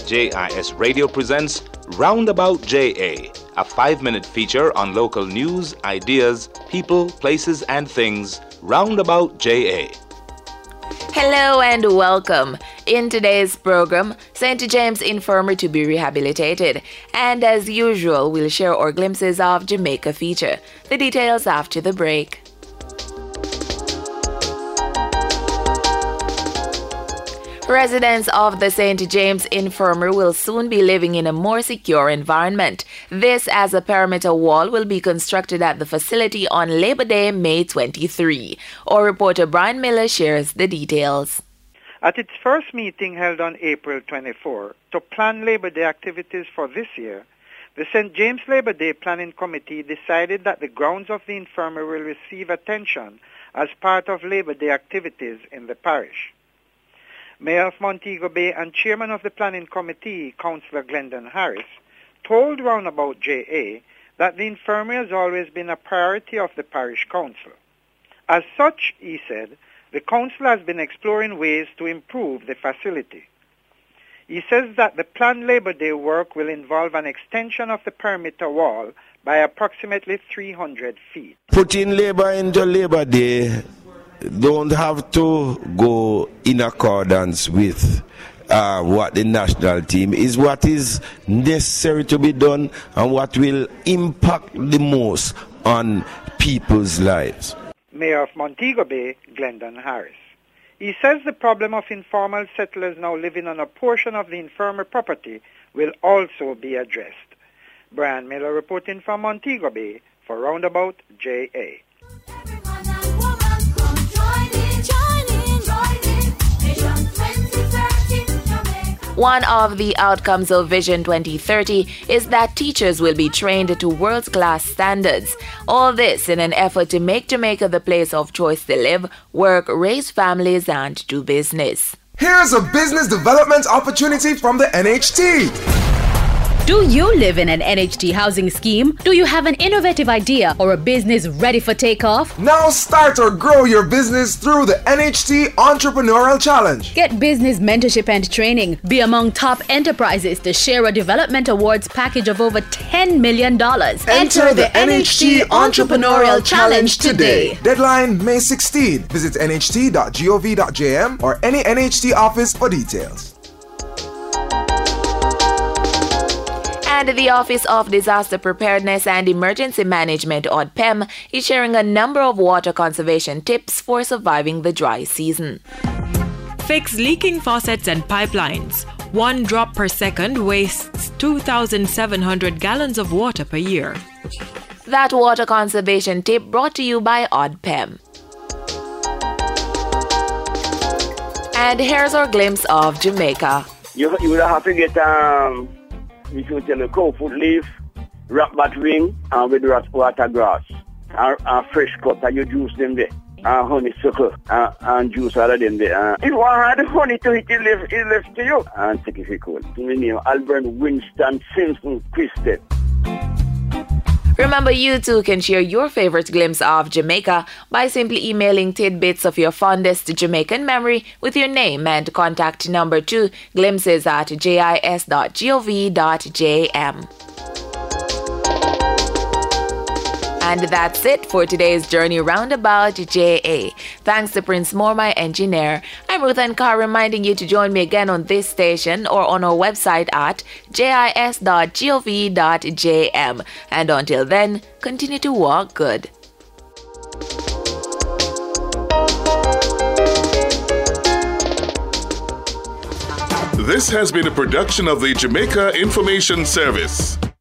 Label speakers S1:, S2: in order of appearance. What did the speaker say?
S1: JIS Radio presents Roundabout JA, a 5-minute feature on local news, ideas, people, places, and things. Roundabout JA.
S2: Hello and welcome. In today's program, St. James Infirmary to be rehabilitated. And as usual, we'll share our glimpses of Jamaica feature. The details after the break. Residents of the St. James Infirmary will soon be living in a more secure environment. This as a perimeter wall will be constructed at the facility on Labor Day, May 23. Our reporter Brian Miller shares the details.
S3: At its first meeting held on April 24 to plan Labor Day activities for this year, the St. James Labor Day Planning Committee decided that the grounds of the infirmary will receive attention as part of Labor Day activities in the parish. Mayor of Montego Bay and Chairman of the Planning Committee, Councillor Glendon Harris, told Roundabout JA that the infirmary has always been a priority of the parish council. As such, he said, the council has been exploring ways to improve the facility. He says that the planned Labor Day work will involve an extension of the perimeter wall by approximately 300 feet.
S4: Putting labor into Labor Day don't have to go in accordance with what the national team is, what is necessary to be done and what will impact the most on people's lives.
S3: Mayor of Montego Bay, Glendon Harris. He says the problem of informal settlers now living on a portion of the infirmary property will also be addressed. Brian Miller reporting from Montego Bay for Roundabout JA.
S2: One of the outcomes of Vision 2030 is that teachers will be trained to world-class standards. All this in an effort to make Jamaica the place of choice to live, work, raise families, and do business.
S5: Here's a business development opportunity from the NHT.
S6: Do you live in an NHT housing scheme? Do you have an innovative idea or a business ready for takeoff?
S5: Now start or grow your business through the NHT Entrepreneurial Challenge.
S6: Get business mentorship and training. Be among top enterprises to share a development awards package of over $10 million.
S5: Enter the NHT Entrepreneurial Challenge today. Deadline May 16. Visit nht.gov.jm or any NHT office for details.
S2: And the Office of Disaster Preparedness and Emergency Management, ODPEM, is sharing a number of water conservation tips for surviving the dry season.
S7: Fix leaking faucets and pipelines. 1 drop per second wastes 2,700 gallons of water per year.
S2: That water conservation tip brought to you by ODPEM. And here's our glimpse of Jamaica.
S8: You will have to get if you tell a cow foot leaf, wrap that ring with water grass, and fresh cut, and you juice them there, and honeysuckle, and juice all of them there. If you want the honey to eat, it left to you. And take it if you could. My name Albert Winston Simpson Christed.
S2: Remember, you too can share your favorite glimpse of Jamaica by simply emailing tidbits of your fondest Jamaican memory with your name and contact number to glimpses@jis.gov.jm. And that's it for today's journey roundabout JA. Thanks to Prince Moore, my engineer. I'm Ruth and Carr reminding you to join me again on this station or on our website at jis.gov.jm. And until then, continue to walk good.
S9: This has been a production of the Jamaica Information Service.